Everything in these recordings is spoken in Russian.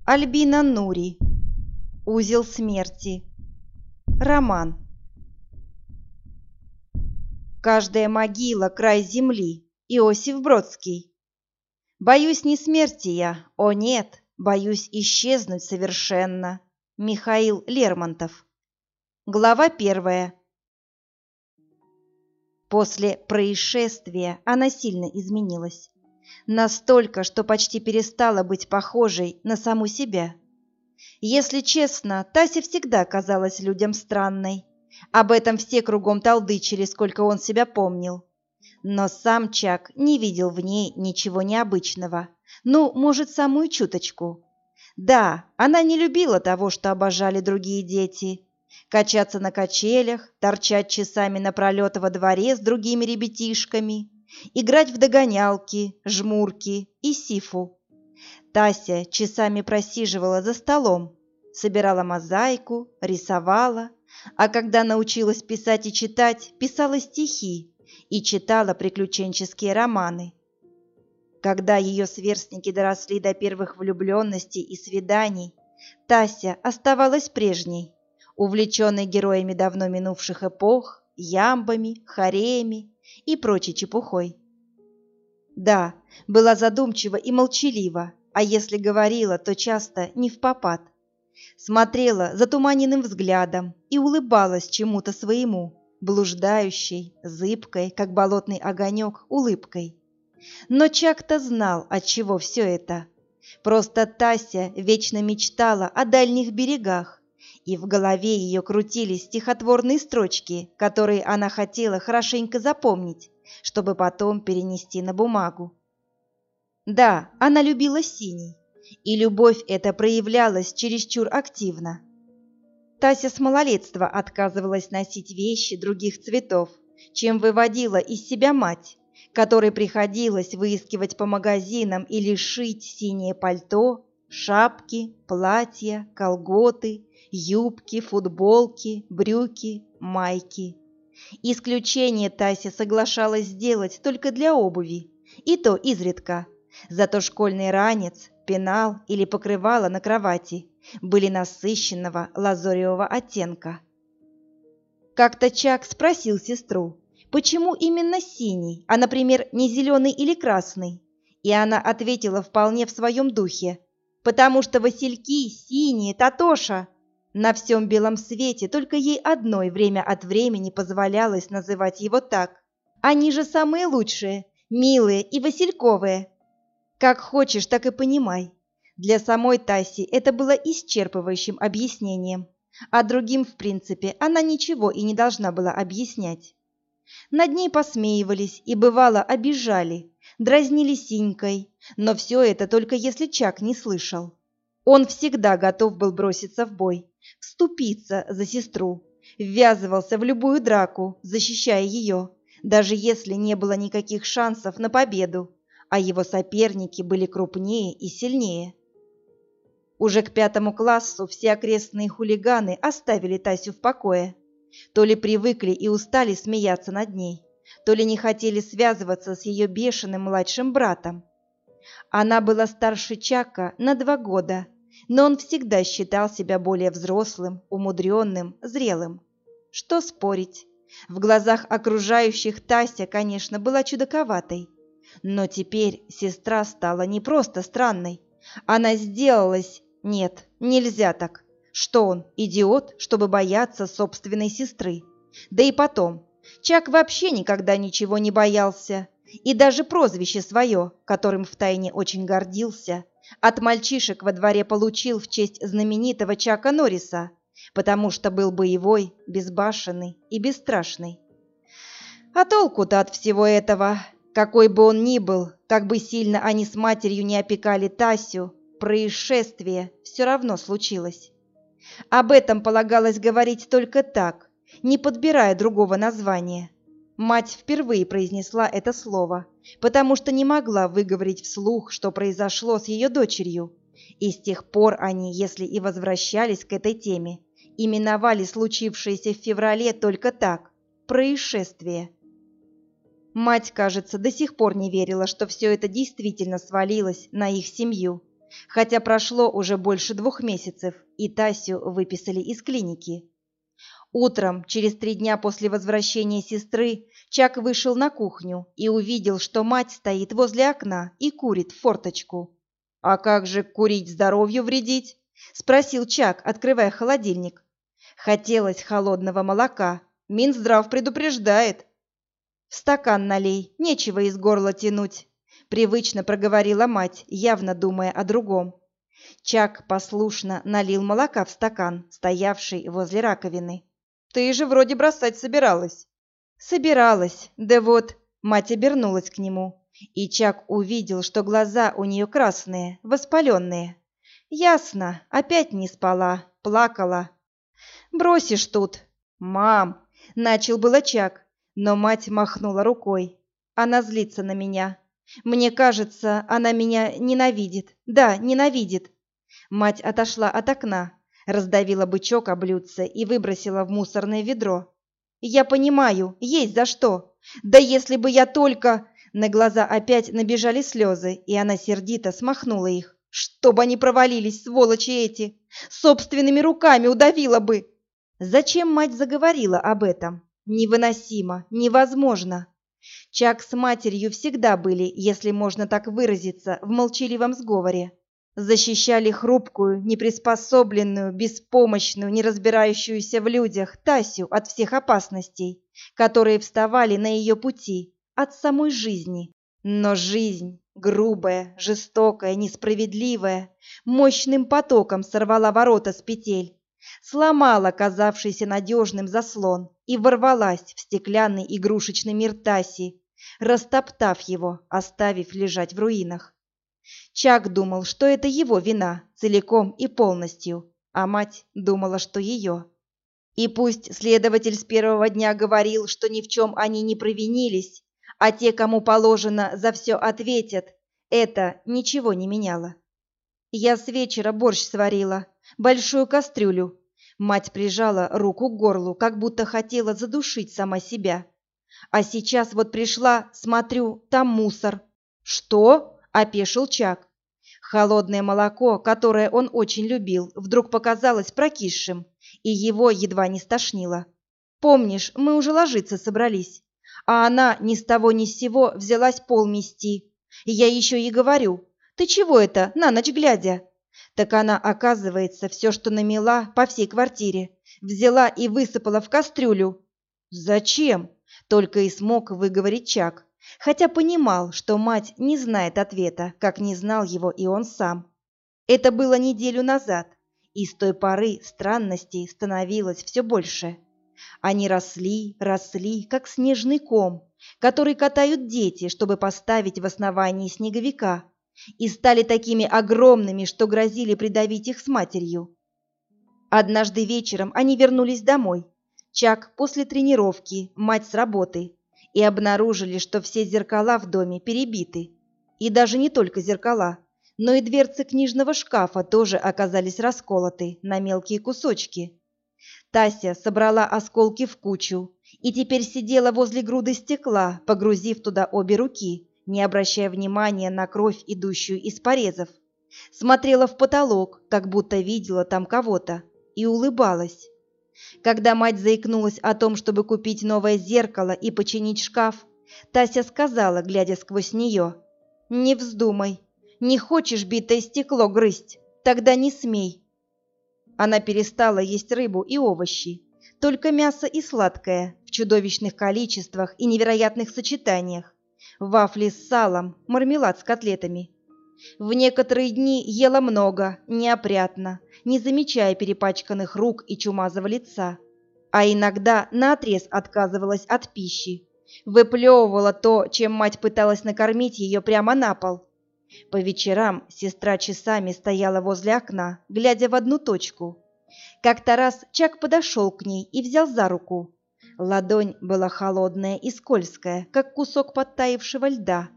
Альбина Нури. Узел смерти. Роман. Каждая могила — край земли. Иосиф Бродский. Боюсь не смерти я, о нет, боюсь исчезнуть совершенно. Михаил Лермонтов. Глава 1. После происшествия она сильно изменилась. Настолько, что почти перестала быть похожей на саму себя. Если честно, Тася всегда казалась людям странной. Об этом все кругом толдычили, сколько он себя помнил. Но сам Чак не видел в ней ничего необычного. Ну, может, самую чуточку. Да, она не любила того, что обожали другие дети. Качаться на качелях, торчать часами напролет во дворе с другими ребятишками, играть в догонялки, жмурки и сифу. Тася часами просиживала за столом, собирала мозаику, рисовала, а когда научилась писать и читать, писала стихи и читала приключенческие романы. Когда ее сверстники доросли до первых влюбленностей и свиданий, Тася оставалась прежней, увлеченной героями давно минувших эпох, ямбами, хореями и прочей чепухой. Да, была задумчива и молчалива, а если говорила, то часто не впопад. Смотрела затуманенным взглядом и улыбалась чему-то своему, блуждающей, зыбкой, как болотный огонек, улыбкой. Но Чак-то знал, отчего все это. Просто Тася вечно мечтала о дальних берегах, и в голове ее крутились стихотворные строчки, которые она хотела хорошенько запомнить, чтобы потом перенести на бумагу. Да, она любила синий, и любовь эта проявлялась чересчур активно. Тася с малолетства отказывалась носить вещи других цветов, чем выводила из себя мать, которой приходилось выискивать по магазинам или шить синее пальто, шапки, платья, колготы, юбки, футболки, брюки, майки. Исключение Тася соглашалась сделать только для обуви, и то изредка. Зато школьный ранец, пенал или покрывало на кровати были насыщенного лазоревого оттенка. Как-то Чак спросил сестру, почему именно синий, а, например, не зеленый или красный? И она ответила вполне в своем духе: потому что васильки синие, Татоша. На всем белом свете только ей одной время от времени позволялось называть его так. Они же самые лучшие, милые и васильковые. Как хочешь, так и понимай. Для самой Таси это было исчерпывающим объяснением, а другим, в принципе, она ничего и не должна была объяснять. Над ней посмеивались и, бывало, обижали, дразнили синькой, но все это только если Чак не слышал. Он всегда готов был броситься в бой, вступиться за сестру, ввязывался в любую драку, защищая ее, даже если не было никаких шансов на победу, а его соперники были крупнее и сильнее. Уже к 5 классу все окрестные хулиганы оставили Тасю в покое. То ли привыкли и устали смеяться над ней, то ли не хотели связываться с ее бешеным младшим братом. Она была старше Чака на 2 года, но он всегда считал себя более взрослым, умудренным, зрелым. Что спорить? В глазах окружающих Тася, конечно, была чудаковатой. Но теперь сестра стала не просто странной. Она сделалась... Нет, нельзя так. Что он, идиот, чтобы бояться собственной сестры? Да и потом, Чак вообще никогда ничего не боялся. И даже прозвище свое, которым втайне очень гордился, от мальчишек во дворе получил в честь знаменитого Чака Норриса, потому что был боевой, безбашенный и бесстрашный. А толку-то от всего этого? Какой бы он ни был, как бы сильно они с матерью не опекали Тасю, происшествие все равно случилось. Об этом полагалось говорить только так, не подбирая другого названия. Мать впервые произнесла это слово, потому что не могла выговорить вслух, что произошло с ее дочерью. И с тех пор они, если и возвращались к этой теме, именовали случившееся в феврале только так – происшествие. Мать, кажется, до сих пор не верила, что все это действительно свалилось на их семью, хотя прошло уже больше 2 месяцев, и Тасю выписали из клиники. Утром, через 3 дня после возвращения сестры, Чак вышел на кухню и увидел, что мать стоит возле окна и курит в форточку. «А как же курить здоровью вредить?» – спросил Чак, открывая холодильник. Хотелось холодного молока. Минздрав предупреждает. «В стакан налей, нечего из горла тянуть», – привычно проговорила мать, явно думая о другом. Чак послушно налил молока в стакан, стоявший возле раковины. «Ты же вроде бросать собиралась». «Собиралась, да вот...» Мать обернулась к нему, и Чак увидел, что глаза у нее красные, воспаленные. «Ясно, опять не спала, плакала». «Бросишь тут». «Мам!» — начал было Чак, но мать махнула рукой. «Она злится на меня. Мне кажется, она меня ненавидит. Да, ненавидит». Мать отошла от окна, раздавила бычок о блюдце и выбросила в мусорное ведро. «Я понимаю, есть за что. Да если бы я только...» На глаза опять набежали слезы, и она сердито смахнула их. «Чтоб они провалились, сволочи эти! Собственными руками удавила бы!» Зачем мать заговорила об этом? Невыносимо, невозможно. Чак с матерью всегда были, если можно так выразиться, в молчаливом сговоре. Защищали хрупкую, неприспособленную, беспомощную, не разбирающуюся в людях Тасю от всех опасностей, которые вставали на ее пути, от самой жизни. Но жизнь, грубая, жестокая, несправедливая, мощным потоком сорвала ворота с петель, сломала казавшийся надежным заслон и ворвалась в стеклянный игрушечный мир Таси, растоптав его, оставив лежать в руинах. Чак думал, что это его вина целиком и полностью, а мать думала, что ее. И пусть следователь с первого дня говорил, что ни в чем они не провинились, а те, кому положено, за все ответят, это ничего не меняло. «Я с вечера борщ сварила, большую кастрюлю». Мать прижала руку к горлу, как будто хотела задушить сама себя. «А сейчас вот пришла, смотрю, там мусор». «Что?» – опешил Чак. Холодное молоко, которое он очень любил, вдруг показалось прокисшим, и его едва не стошнило. «Помнишь, мы уже ложиться собрались, а она ни с того ни с сего взялась пол мести. И я еще ей говорю: ты чего это, на ночь глядя?» Так она, оказывается, все, что намела по всей квартире, взяла и высыпала в кастрюлю. «Зачем?» – только и смог выговорить Чак, хотя понимал, что мать не знает ответа, как не знал его и он сам. Это было неделю назад, и с той поры странностей становилось все больше. Они росли, росли, как снежный ком, который катают дети, чтобы поставить в основании снеговика, и стали такими огромными, что грозили придавить их с матерью. Однажды вечером они вернулись домой. Чак после тренировки, мать с работы, и обнаружили, что все зеркала в доме перебиты. И даже не только зеркала, но и дверцы книжного шкафа тоже оказались расколоты на мелкие кусочки. Тася собрала осколки в кучу и теперь сидела возле груды стекла, погрузив туда обе руки, не обращая внимания на кровь, идущую из порезов. Смотрела в потолок, как будто видела там кого-то, и улыбалась. Когда мать заикнулась о том, чтобы купить новое зеркало и починить шкаф, Тася сказала, глядя сквозь нее: «Не вздумай. Не хочешь битое стекло грызть? Тогда не смей». Она перестала есть рыбу и овощи, только мясо и сладкое в чудовищных количествах и невероятных сочетаниях. Вафли с салом, мармелад с котлетами. В некоторые дни ела много, неопрятно, не замечая перепачканных рук и чумазого лица. А иногда наотрез отказывалась от пищи, выплевывала то, чем мать пыталась накормить ее, прямо на пол. По вечерам сестра часами стояла возле окна, глядя в одну точку. Как-то раз Чак подошел к ней и взял за руку. Ладонь была холодная и скользкая, как кусок подтаявшего льда.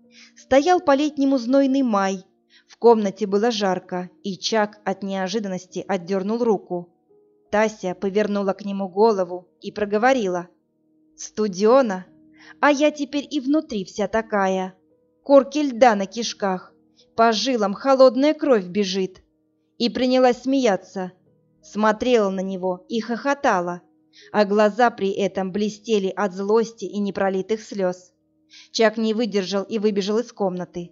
Стоял по-летнему знойный май. В комнате было жарко, и Чак от неожиданности отдернул руку. Тася повернула к нему голову и проговорила: «Студена, а я теперь и внутри вся такая. Корки льда на кишках, По жилам холодная кровь бежит. И принялась смеяться. Смотрела на него и хохотала, а глаза при этом блестели от злости и непролитых слез. Чак не выдержал и выбежал из комнаты.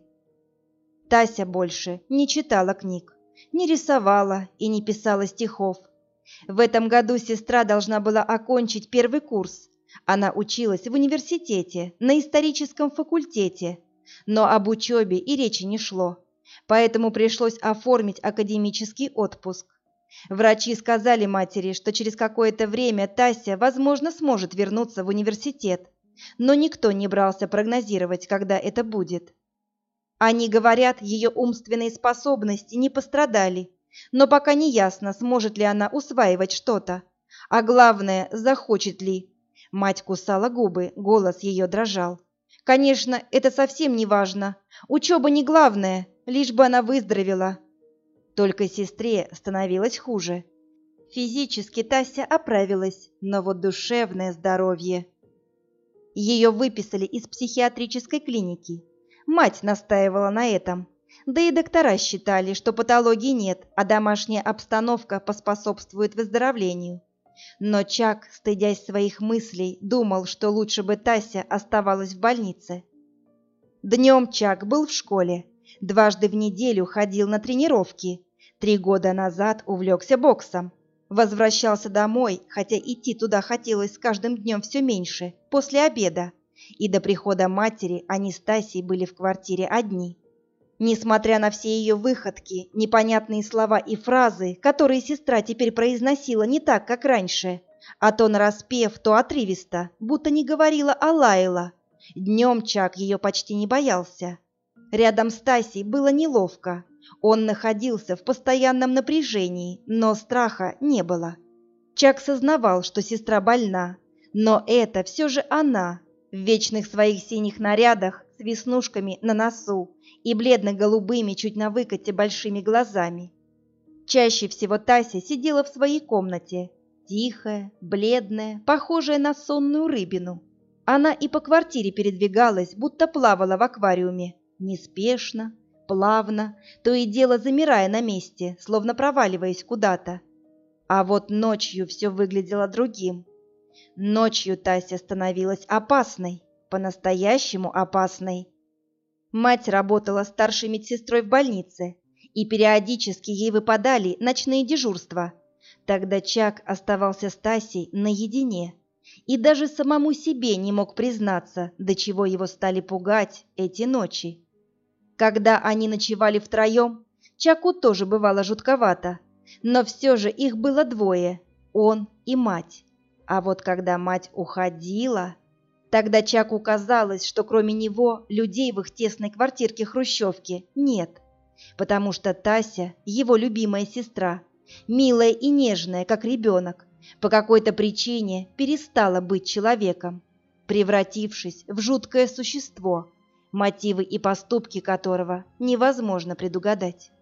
Тася больше не читала книг, не рисовала и не писала стихов. В этом году сестра должна была окончить первый курс. Она училась в университете, на историческом факультете, но об учебе и речи не шло, поэтому пришлось оформить академический отпуск. Врачи сказали матери, что через какое-то время Тася, возможно, сможет вернуться в университет, но никто не брался прогнозировать, когда это будет. Они говорят, ее умственные способности не пострадали, но пока не ясно, сможет ли она усваивать что-то, а главное, захочет ли. Мать кусала губы, голос ее дрожал. Конечно, это совсем не важно, учеба не главное, лишь бы она выздоровела. Только сестре становилось хуже. Физически Тася оправилась, но вот душевное здоровье. Ее выписали из психиатрической клиники. Мать настаивала на этом. Да и доктора считали, что патологии нет, а домашняя обстановка поспособствует выздоровлению. Но Чак, стыдясь своих мыслей, думал, что лучше бы Тася оставалась в больнице. Днем Чак был в школе. Дважды в неделю ходил на тренировки. 3 года назад увлекся боксом. Возвращался домой, хотя идти туда хотелось с каждым днем все меньше, после обеда. И до прихода матери они с Тасей были в квартире одни. Несмотря на все ее выходки, непонятные слова и фразы, которые сестра теперь произносила не так, как раньше, а то нараспев, то отрывисто, будто не говорила, а лаяла, днем Чак ее почти не боялся. Рядом с Тасей было неловко. Он находился в постоянном напряжении, но страха не было. Чак сознавал, что сестра больна, но это все же она, в вечных своих синих нарядах, с веснушками на носу и бледно-голубыми чуть на выкате большими глазами. Чаще всего Тася сидела в своей комнате, тихая, бледная, похожая на сонную рыбину. Она и по квартире передвигалась, будто плавала в аквариуме, неспешно, плавно, то и дело замирая на месте, словно проваливаясь куда-то. А вот ночью все выглядело другим. Ночью Тася становилась опасной, по-настоящему опасной. Мать работала старшей медсестрой в больнице, и периодически ей выпадали ночные дежурства. Тогда Чак оставался с Тасей наедине и даже самому себе не мог признаться, до чего его стали пугать эти ночи. Когда они ночевали втроем, Чаку тоже бывало жутковато, но все же их было двое, он и мать. А вот когда мать уходила, тогда Чаку казалось, что кроме него людей в их тесной квартирке-хрущевке нет, потому что Тася, его любимая сестра, милая и нежная, как ребенок, по какой-то причине перестала быть человеком, превратившись в жуткое существо, мотивы и поступки которого невозможно предугадать.